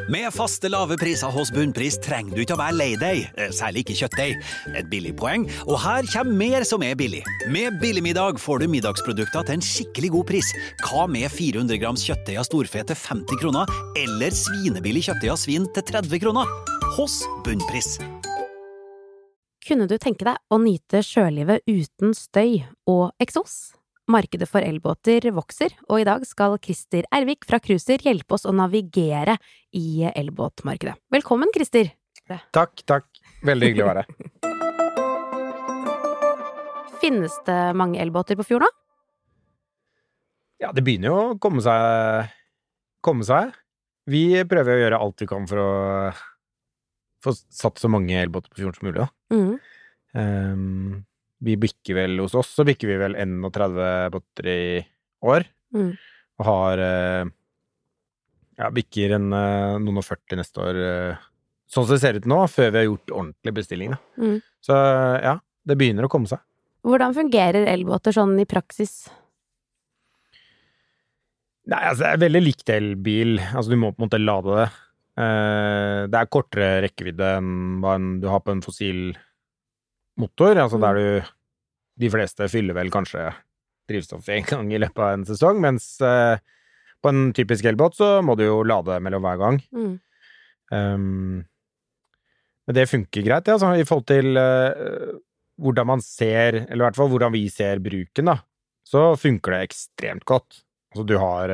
Med faste lave priser hos Bunnpris trenger du ikke å være lei deg, særlig ikke kjøttdeig. Et billig poeng, og her kommer mer som billig. Med Billigmiddag får du middagsprodukter til en skikkelig god pris. Hva med 400 grams kjøttdeig av storfe til 50 kroner, eller svinebillig kjøttdeig av svin til 30 kroner? Hos Bunnpris. Kunne du tenke deg å nyte sjølivet uten støy og eksos? Markedet for elbåter vokser, og i dag skal Christer Ervik fra Cruiser hjelpe oss å navigere i elbåtmarkedet. Velkommen, Christer! Takk. Veldig hyggelig å være her. Finnes det mange elbåter på fjorden? Ja, det begynner jo å komme seg. Vi prøver å gjøre alt vi kan for å få satt så mange elbåter på fjorden som mulig, da. Vi bikker vel hos oss, så bikker vi vel 31 båter i år, og har, bikker noen og 40 neste år, sånn som det ser ut nå, før vi har gjort ordentlig bestilling, da. Så ja, det begynner å komme seg. Hvordan fungerer elbåter sånn i praksis? Nei, altså, det er veldig likt elbil, altså du må på en måte lade det. Det er kortere rekkevidde enn hva du har på en fossil motor, altså der de fleste fyller vel kanskje drivstoff en gang i løpet av en sesong, mens på en typisk elbåt så må du jo lade mellom hver gang. Men det funker greit, altså, i forhold til hvordan man ser, eller i hvert fall hvordan vi ser bruken, da, så funker det ekstremt godt. Altså du har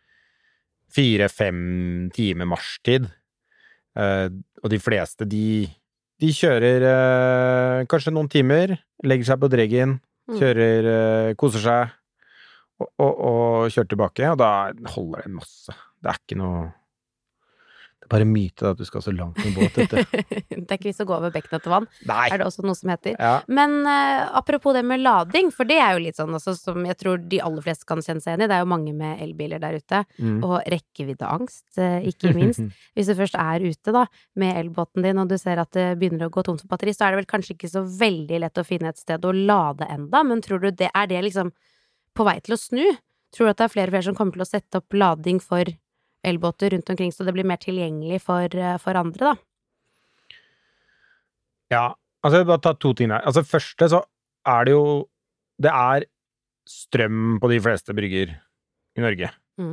4-5 timer marsjtid, og de fleste de kjører kanskje noen timer, legger seg på dreggen, kjører, koser seg, og kjører tilbake, og da holder det masse. Det er ikke noe... Det er bare myte at du skal så langt med båt, vet du. Det er ikke vist å gå over bekken etter vann. Nei. Er det også noe som heter. Ja. Men apropos det med lading, for det er jo litt sånn også, som jeg tror de aller fleste kan kjenne seg igjen i. Det er jo mange med elbiler der ute, og rekkeviddeangst, ikke minst. Hvis du først er ute da, med elbåten din, og du ser at det begynner å gå tomt for batteri, så er det vel kanskje ikke så veldig lett å finne et sted å lade enda, men tror du er det liksom på vei til å snu? Tror du at det er flere og flere som kommer til å sette opp lading for elbåter rundt omkring, så det blir mer tilgjengelig for andre, da? Ja, altså jeg vil bare ta 2 ting her. Altså første så er det jo, det er strøm på de fleste brygger i Norge.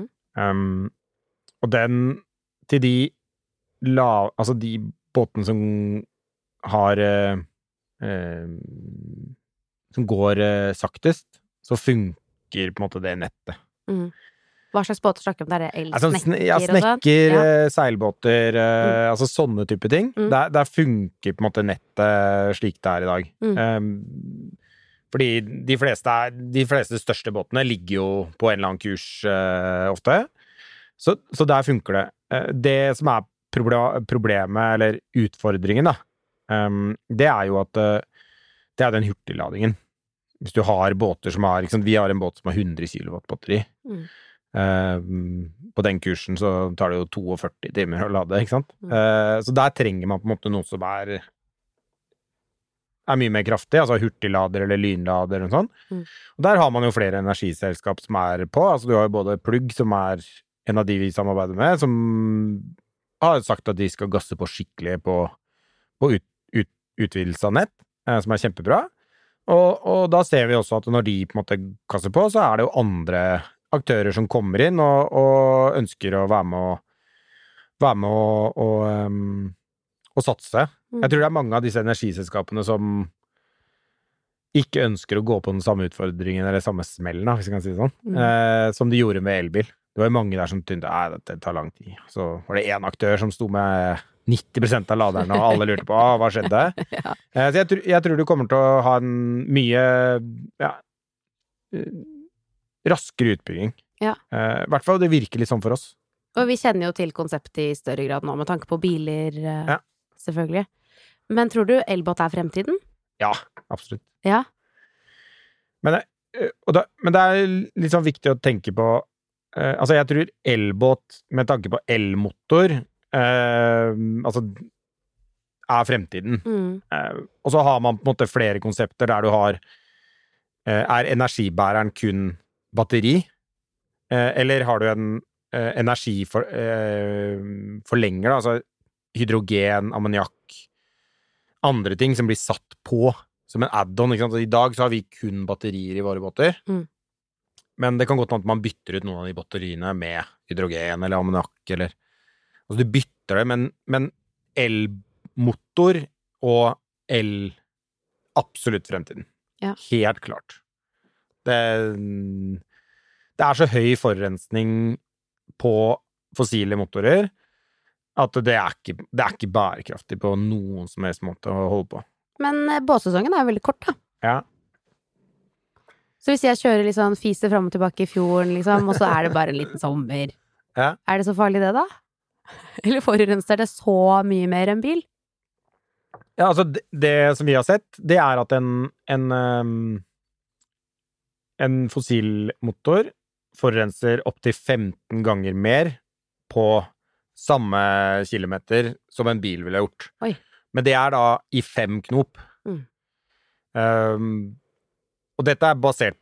Og den til de altså de båtene som har som går saktest, så funker på en måte det nettet. Hva slags båter snakker om? Det er elsnekker ja, snekker, seilbåter, altså sånne type ting. Der funker på en måte nettet slik det er i dag. Fordi de fleste største båtene ligger jo på en eller annen kurs ofte. Så der funker det. Det som er problemet, eller utfordringen da, det er jo at det er den hurtigladingen. Hvis du har båter som har, vi har en båt som har 100 kilowatt batteri. På den kursen så tar det jo 42 timer å lade, ikke sant? Så der trenger man på en måte noe som er mye mer kraftig, altså hurtiglader eller lynlader og sånn. Og der har man jo flere energiselskap som er på, altså du har jo både Plugg, som er en av de vi samarbeider med, som har sagt at de skal gasse på skikkelig på utvidelse av nett, som er kjempebra. Og da ser vi også at når de på en måte gasser på, så er det jo andre aktører som kommer inn og ønsker å være med og satse. Jeg tror det er mange av disse energiselskapene som ikke ønsker å gå på den samme utfordringen eller samme smellen, hvis jeg kan si det sånn, som de gjorde med elbil. Det var jo mange der som tenkte, dette tar lang tid. Så var det en aktør som sto med 90% av laderne, og alle lurte på, hva skjedde? Så jeg tror du kommer til å ha en mye, raskere utbygging. I hvert fall det virker litt sånn for oss. Og vi kjenner jo til konseptet i større grad nå, med tanke på biler, selvfølgelig. Men tror du elbåt er fremtiden? Ja, absolutt. Ja. Men det er litt sånn viktig å tenke på, altså jeg tror elbåt med tanke på elmotor, altså er fremtiden. Og så har man på en måte flere konsepter der du har energibæreren kun batteri, eller har du en energiforsyning forlenger, da, altså hydrogen, ammoniakk, andre ting som blir satt på som en add-on, ikke sant? I dag så har vi kun batterier i våre båter, men det kan godt være at man bytter ut noen av de batteriene med hydrogen eller ammoniakk, eller altså du bytter det, men elmotor og el absolutt fremtiden. Ja. Helt klart. Det er så høy forurensning på fossile motorer at det er ikke bærekraftig på noen som helst måte å holde på. Men båtsesongen er veldig kort, da. Ja. Så hvis jeg kjører litt sånn fiser frem og tilbake i fjorden, liksom, og så er det bare en liten sommer, er det så farlig det da? Eller forurenser det så mye mer enn bil? Ja, altså det som vi har sett, det er at en fossilmotor forurenser opp til 15 ganger mer på samme kilometer som en bil ville gjort. Oi. Men det er da i 5 knop. Og dette er basert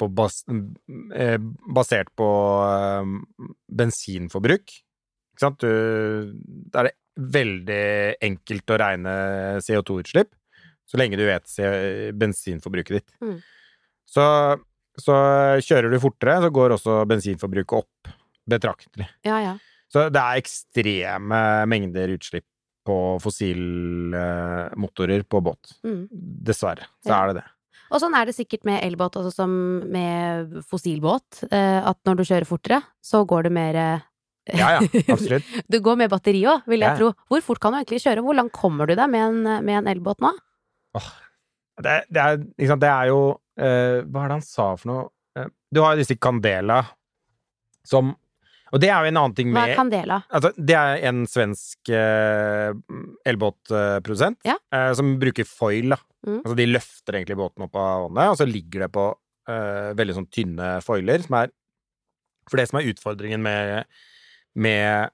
på bensinforbruk. Ikke sant? Det er veldig enkelt å regne CO2-utslipp, så lenge du vet bensinforbruket ditt. Så kjører du fortere, så går også bensinforbruket opp betraktelig. Ja. Så det er ekstreme mengder utslipp på fossilmotorer på båt. Dessverre, så er det det. Og sånn er det sikkert med elbåt, også som med fossilbåt, at når du kjører fortere, så går det mer... Ja, absolutt. Du går med batteri også, vil jeg tro. Hvor fort kan du egentlig kjøre? Hvor langt kommer du deg med en elbåt nå? Det er jo hva er det han sa for noe? Du har disse Candela som, og det er jo en annen ting med... Hva er Candela? Altså, det er en svensk elbåtprodusent som bruker foil da. Altså de løfter egentlig båten opp av vannet, og så ligger det på veldig sånn tynne foiler, som er, for det som er utfordringen med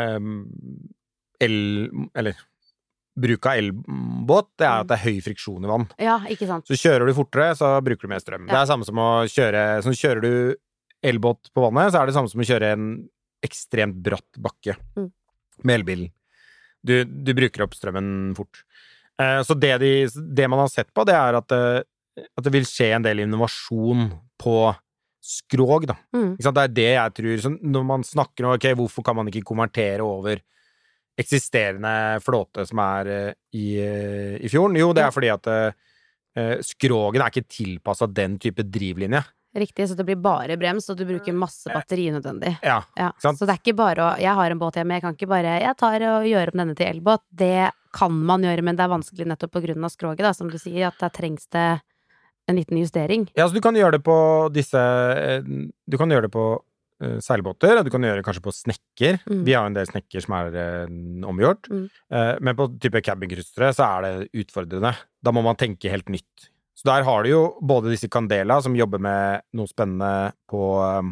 bruk av elbåt, det er at det er høy friksjon i vann. Ja, ikke sant. Så kjører du fortere, så bruker du mer strøm. Det er samme som å kjører du elbåt på vannet, så er det samme som å kjøre en ekstremt bratt bakke med elbilen. Du bruker opp strømmen fort. Så det man har sett på, det er at det vil skje en del innovasjon på skrog, da. Ikke sant? Det er det jeg tror. Så når man snakker om, hvorfor kan man ikke konvertere over eksisterende flåte som er i fjorden? Jo, det er fordi at skrogen er ikke tilpasset den type drivlinje. Riktig, så det blir bare brems, og du bruker masse batteri nødvendig. Ja, sant? Så det er ikke bare jeg har en båt hjemme, jeg kan ikke bare, jeg tar og gjør om denne til elbåt. Det kan man gjøre, men det er vanskelig nettopp på grunn av skroget, da, som du sier, at der trengs det en liten justering. Ja, så du kan gjøre det på du kan gjøre det på seilbåter, og du kan gjøre det kanskje på snekker. Vi har en del snekker som er omgjort, men på type cabincruisere så er det utfordrende. Da må man tenke helt nytt. Så der har du jo både disse Candela som jobber med noe spennende på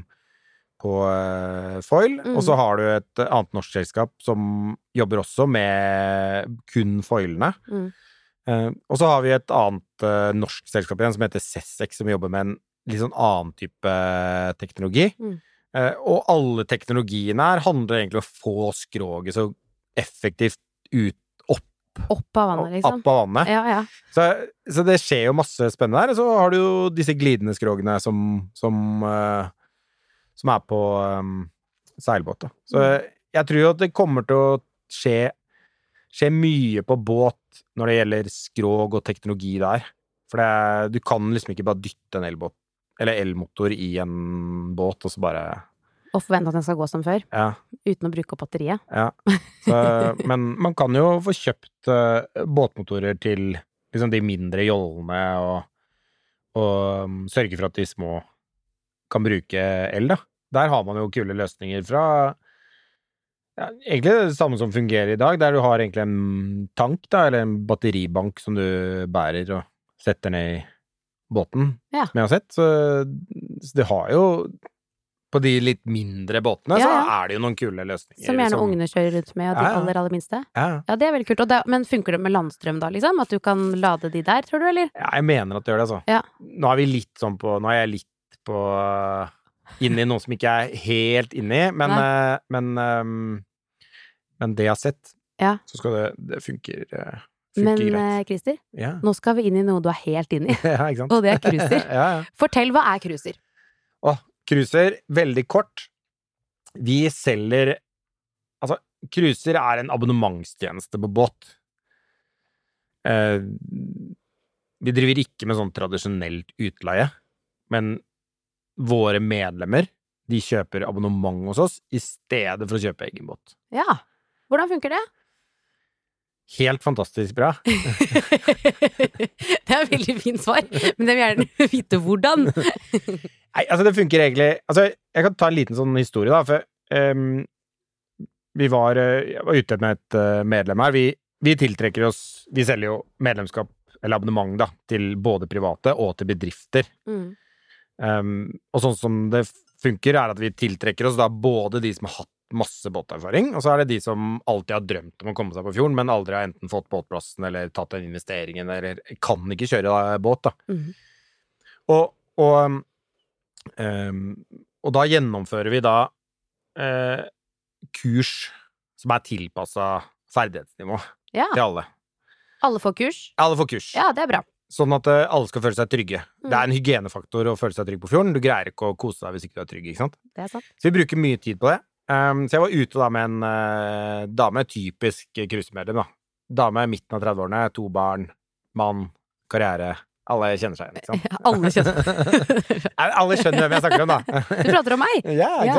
foil, og så har du et annet norsk selskap som jobber også med kun foilene. Og så har vi et annet norsk selskap igjen som heter Sessex, som jobber med en litt sånn annen type teknologi. Og alle teknologiene her handler egentlig om å få skroget så effektivt opp av vannet, liksom. Opp av vannet. Ja. Så det skjer jo masse spennende her. Og så har du jo disse glidende skrogene som er på seilbåt, da. Så jeg tror jo at det kommer til å skje mye på båt når det gjelder skrog og teknologi der. For du kan liksom ikke bare dytte en elbåt eller elmotor i en båt og så bare og forvente at den skal gå som før, uten å bruke opp batteriet. Ja, men man kan jo få kjøpt båtmotorer til liksom de mindre jollene og sørge for at de små kan bruke el, da. Der har man jo kule løsninger fra egentlig det samme som fungerer i dag, der du har egentlig en tank, da, eller en batteribank som du bærer og setter ned i båten, som jeg har sett. Så det har jo på de litt mindre båtene, så er det jo noen kule løsninger. Som gjerne ungene kjører rundt med, og de aller minste. Ja, det er veldig kult. Men funker det med landstrøm da, liksom? At du kan lade de der, tror du, eller? Ja, jeg mener at det gjør det, altså. Ja. Nå er jeg litt på inne i noe som ikke er helt inne i, men det jeg har sett, Ja. så skal det funker Men greit. Christer, Ja. nå skal vi inn I noe du helt inn I, Ja, ikke sant? og det cruiser. Ja. Fortell, hva cruiser? Cruiser, veldig kort. Vi selger Altså, cruiser en abonnementstjeneste på båt. Vi driver ikke med sånn tradisjonelt utleie, men våre medlemmer, de kjøper abonnement hos oss I stedet for å kjøpe egen båt. Ja. Hvordan funker det? Helt fantastisk bra. Det et veldig fint svar, men jeg vil gjerne vite hvordan. Nei, altså det funker egentlig Altså, jeg kan ta en liten sånn historie da, for jeg var ute med et medlem her. Vi tiltrekker oss, vi selger jo medlemskap eller abonnement da, til både private og til bedrifter. Og sånn som det funker at vi tiltrekker oss da både de som har hatt masse båterfaring, og så det de som alltid har drømt om å komme seg på fjorden, men aldri har enten fått båtplassen eller tatt den investeringen, eller kan ikke kjøre båt da. Og da gjennomfører vi da kurs som tilpasset ferdighetsnivå til alle. Alle får kurs? Alle får kurs. Ja, det bra. Sånn at alle skal føle seg trygge. Det en hygienefaktor å føle seg trygg på fjorden. Du greier ikke å kose deg hvis ikke du trygg, ikke sant? Det sant. Så vi bruker mye tid på det. Så jeg var ute da med en dame, typisk cruisemedlem da. Dame midten av 30-årene, 2 barn, mann, karriere. Alle kjenner seg igjen, ikke sant? Alle kjenner. Alle skjønner hvem jeg snakker om da. Du prater om meg? Ja, ikke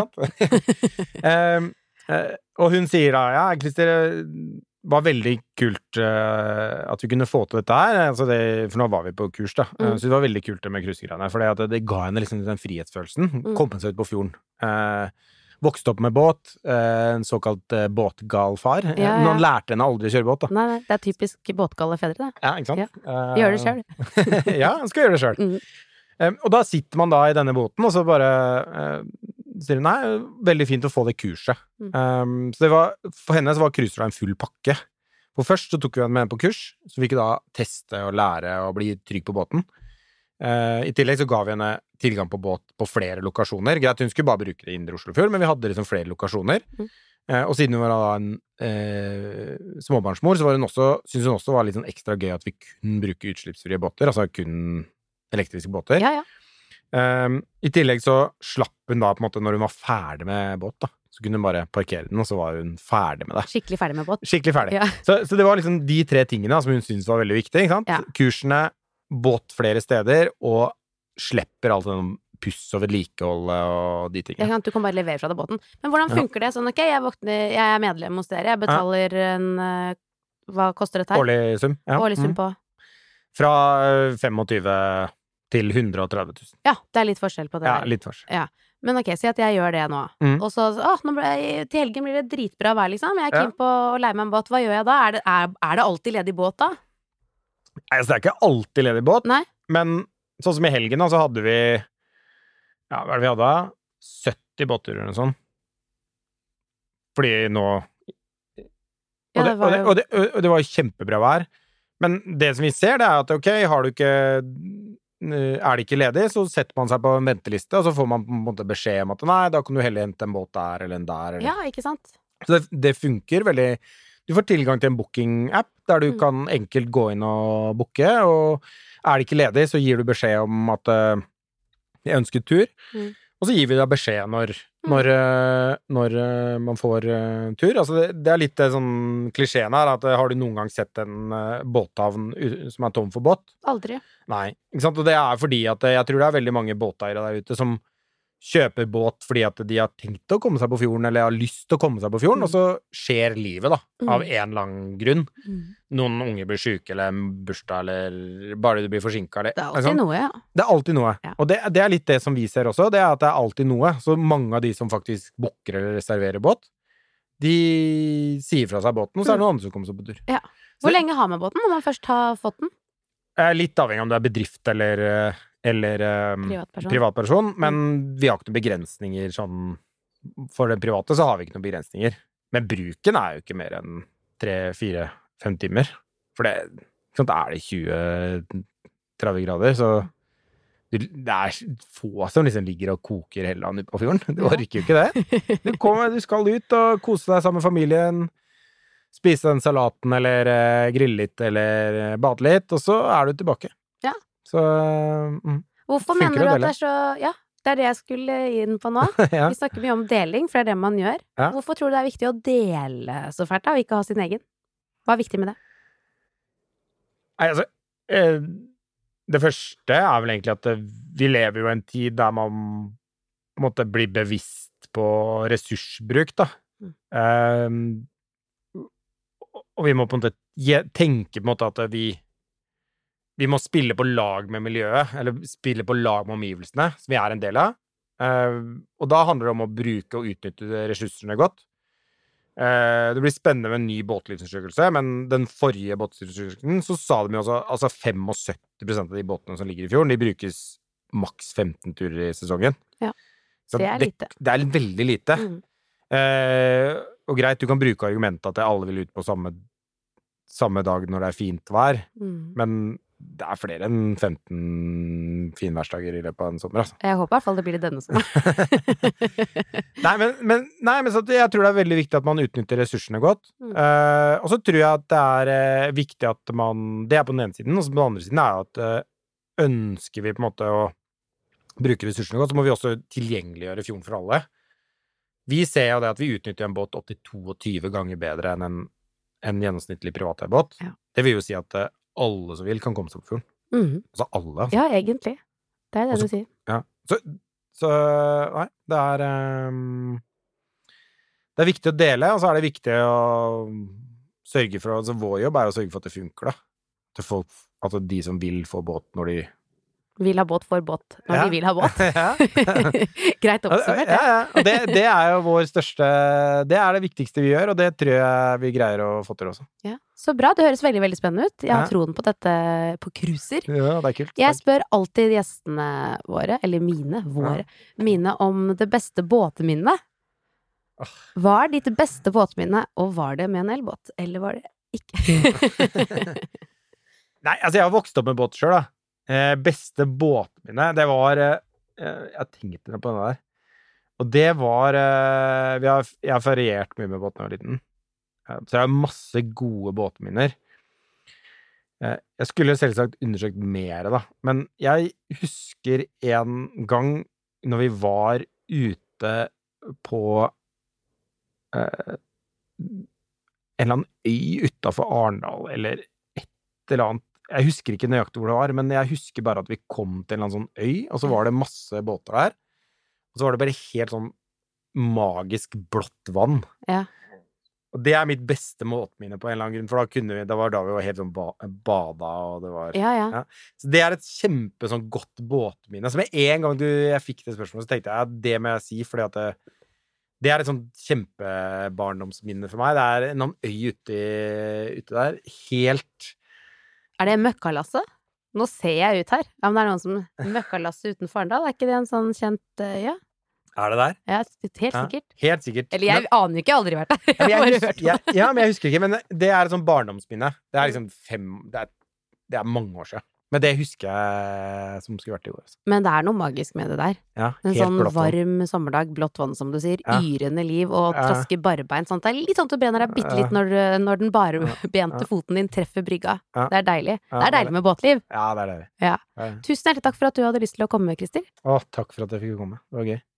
sant? Og hun sier da, ja, Christer, var veldig kult at vi kunne få til dette her, altså for nå var vi på kurs da, så det var veldig kult med cruisegreiene, for det ga henne liksom den frihetsfølelsen, komme seg ut på fjorden, vokste opp med båt, en såkalt båtgalfar, men han lærte henne aldri å kjøre båt da. Nei, det typisk båtgale fedre det. Ja, ikke sant? Gjør det selv. Ja, han skal gjøre det selv. Og da sitter man da I denne båten, og så bare sier hun, nei, veldig fint å få det kurset. Så det var, for henne så var cruiser en full pakke. For først så tok vi henne med på kurs, så vi kunne da teste og lære og bli trygg på båten. I tillegg så ga vi henne tilgang på båt på flere lokasjoner. Greit, hun skulle bare bruke det Indre Oslofjord, men vi hadde liksom flere lokasjoner. Og siden hun var da en småbarnsmor, så var synes hun også var litt sånn ekstra gøy at vi kunne bruke utslippsfrie båter, altså kun elektriske båter. Ja. I tillegg så slapp hun da på en måte når hun var ferdig med båt da, så kunne hun bare parkere den, og så var hun ferdig med det. Skikkelig ferdig med båt. Skikkelig ferdig. Ja. Så det var liksom de 3 tingene som hun syntes var veldig viktig, ikke sant? Ja. Kursene, båt flere steder, og slipper alt sånn puss og vedlikehold og de tingene. Du kan bare levere fra deg båten. Men hvordan funker det? Sånn, ok, jeg medlem hos dere, jeg betaler hva koster dette her? Årlig sum. Ja. Årlig sum på? Fra 25 til 130 000. Ja, det litt forskjell på det Ja, der. litt forskjell. Ja. Men ok, si at jeg gjør det nå. Og så, til helgen blir det dritbra vær, liksom. Jeg keen på å leie meg en båt. Hva gjør jeg da? Er det alltid ledig båt da? Nei, altså det ikke alltid ledig båt. Nei. Men sånn som I helgen da, så hadde vi, ja, hva det vi hadde? 70 båter eller noe sånt. Fordi nå, og det var kjempebra vær. Men det som vi ser, det at ok, det ikke ledig, så setter man seg på en venteliste, og så får man på en måte beskjed om at nei, da kan du heller hente en båt der eller en der. Eller. Ja, ikke sant? Så det funker veldig. Du får tilgang til en booking-app, der du kan enkelt gå inn og booke, og det ikke ledig, så gir du beskjed om at jeg ønsker tur, og så gir vi deg beskjed når man får tur. Altså det litt sånn klisjeen her, at har du noen gang sett en båthavn som tom for båt? Aldri. Nei, ikke sant? Og det fordi at jeg tror det veldig mange båteiere der ute som kjøper båt fordi at de har tenkt å komme seg på fjorden, eller har lyst til å komme seg på fjorden, og så skjer livet da, av en eller annen grunn. Noen unge blir syke, eller en bursdag, eller bare du blir forsinket. Eller, det alltid noe, ja. Det alltid noe. Ja. Og det litt det som vi ser også, det at det alltid noe. Så mange av de som faktisk booker eller reserverer båt, de sier fra seg båten, og så det noen andre som kommer seg på tur. Ja. Hvor lenge har man båten når man først har fått den? Litt avhengig om det bedrift eller privatperson, men vi har ikke noen begrensninger sånn, for den private så har vi ikke noen begrensninger, men bruken jo ikke mer enn 3-4-5 timer, for det det 20-30 grader, så det få som liksom ligger og koker hele dagen på fjorden, du orker jo ikke det. Du skal ut og kose deg sammen med familien, spise den salaten, eller grille litt, eller bade litt, og så du tilbake. Ja. Så Hvorfor funker mener du å at dele. det så Ja, det det jeg skulle inn på nå. Ja. Vi snakker mye om deling, for det det man gjør. Ja. Hvorfor tror du det viktig å dele så fælt, da, og ikke ha sin egen? Hva viktig med det? Nei, altså, det første vel egentlig at vi lever jo i en tid der man på en måte blir bevisst på ressursbruk, da. Og vi må på en måte tenke på en måte at vi må spille på lag med miljøet, eller spille på lag med omgivelsene, som vi en del av. Og da handler det om å bruke og utnytte ressursene godt. Det blir spennende med en ny båtlivsundersøkelse, men den forrige båtlivsundersøkelsen så sa de jo også, altså 75% av de båtene som ligger i fjorden, de brukes maks 15 turer i sesongen. Ja, så det lite. Det veldig lite. Og greit, du kan bruke argumentet at alle vil ut på samme dag når det fint vær, men det flere enn 15 finværsdager i løpet av en sommer, altså. Jeg håper i hvert fall det blir det denne sommeren. Nei, men så jeg tror det veldig viktig at man utnytter ressursene godt. Og så tror jeg at det viktig at man, det på den ene siden, og så på den andre siden at ønsker vi på en måte å bruke ressursene godt, så må vi også tilgjengeliggjøre fjorden for alle. Vi ser jo det at vi utnytter en båt 82 ganger bedre enn en gjennomsnittlig privateierbåt. Ja. Det vil jo si at alle som vil kan komme seg på fjorden. Altså alle. Altså. Ja, egentlig. Det det også, du sier. Ja. Så nei, det viktig å dele, og så det viktig å sørge for, altså vår jobb å sørge for at det funker, da. Til folk, altså de som vil få båt når de vil ha båt for båt når de vil ha båt. Greit oppsummert. Ja. Og det jo vår største, det det viktigste vi gjør, og det tror jeg vi greier å få til også. Ja. Så bra, det høres veldig, veldig spennende ut. Jeg har troen på dette på cruiser. Ja, det kult. Jeg spør alltid gjestene våre, eller mine om det beste båtminnet. Hva ditt beste båtminne, og var det med en elbåt, eller var det ikke? Nei, altså jeg har vokst opp med båt selv, da. Beste båtminne, det var jeg tenkte på det der, og det var jeg har feriert mye med båt når jeg var liten, så jeg har masse gode båtminner. Jeg skulle selvsagt undersøkt mer da, men jeg husker en gang når vi var ute på en eller annen øy utenfor Arendal, eller et eller annet. Jeg husker ikke nøyaktig hvor det var, men jeg husker bare at vi kom til en eller annen sånn øy, og så var det masse båter der, og så var det bare helt sånn magisk blått vann. Ja. Og det mitt beste båtminne på en eller annen grunn, for det var da vi var helt sånn bada, og det var... Ja. Så det et kjempe sånn godt båtminne. Så med en gang jeg fikk det spørsmålet, så tenkte jeg at det må jeg si, fordi at det et sånn kjempebarndomsminne for meg. Det en annen øy ute der, helt... det Møkkalasse? Nå ser jeg ut her. Ja, men det noen som Møkkalasse utenfor Arendal. Ikke det en sånn kjent, ja? Det der? Ja, helt sikkert. Helt sikkert. Eller jeg aner jo ikke, jeg har aldri vært der. Jeg har bare hørt om det. Men jeg husker ikke. Men det et sånn barndomsminne. Det liksom det mange år siden. Men det husker jeg som skulle vært i år. Men det noe magisk med det der. Ja, en sånn varm sommerdag, blått vann som du sier, yrende liv og traske barbein. Sånt. Det litt sånn at du brenner deg bitte litt når den barbente foten din treffer brygga. Det deilig. Det deilig med båtliv. Ja, det deilig. Ja. Tusen hjertelig takk for at du hadde lyst til å komme, Christer. Takk for at jeg fikk komme. Det var gøy.